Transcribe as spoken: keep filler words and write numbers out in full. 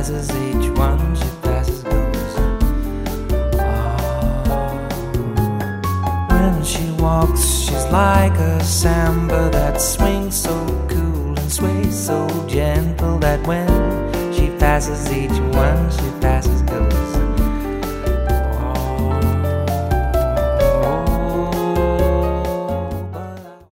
passes, each one she passes goes. Oh, when she walks, she's like a samba that swings so cool and sways so gentle that when she passes, each one she passes